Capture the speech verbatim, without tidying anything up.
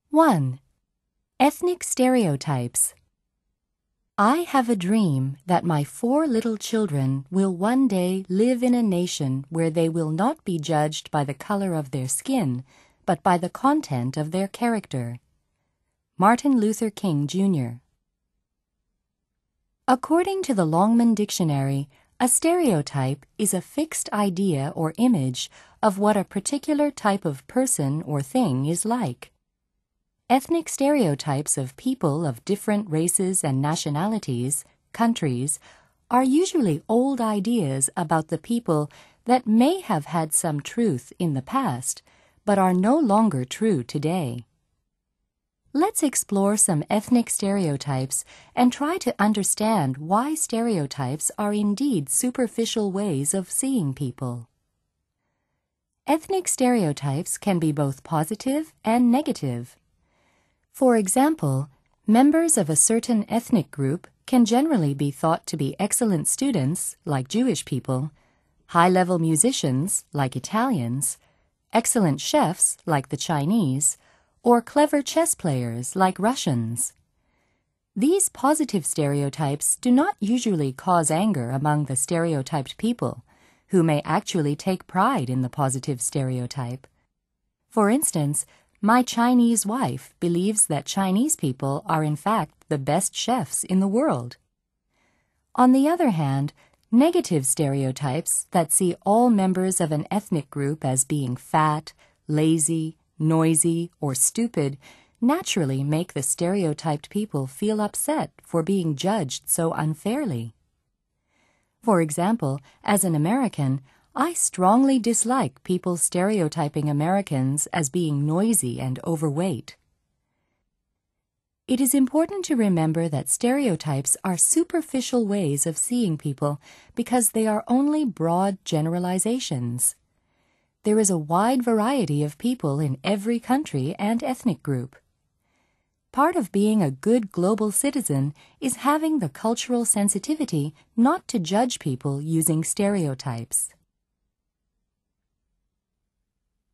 one. Ethnic stereotypes. I have a dream that my four little children will one day live in a nation where they will not be judged by the color of their skin, but by the content of their character. Martin Luther King, Junior According to the Longman Dictionary, a stereotype is a fixed idea or image of what a particular type of person or thing is like. Ethnic stereotypes of people of different races and nationalities, countries, are usually old ideas about the people that may have had some truth in the past, but are no longer true today. Let's explore some ethnic stereotypes and try to understand why stereotypes are indeed superficial ways of seeing people. Ethnic stereotypes can be both positive and negative. For example, members of a certain ethnic group can generally be thought to be excellent students, like Jewish people, high-level musicians, like Italians, excellent chefs, like the Chinese, or clever chess players, like Russians. These positive stereotypes do not usually cause anger among the stereotyped people, who may actually take pride in the positive stereotype. For instance, my Chinese wife believes that Chinese people are in fact the best chefs in the world. On the other hand, negative stereotypes that see all members of an ethnic group as being fat, lazy, noisy, or stupid naturally make the stereotyped people feel upset for being judged so unfairly. For example, as an American, I strongly dislike people stereotyping Americans as being noisy and overweight. It is important to remember that stereotypes are superficial ways of seeing people because they are only broad generalizations. There is a wide variety of people in every country and ethnic group. Part of being a good global citizen is having the cultural sensitivity not to judge people using stereotypes.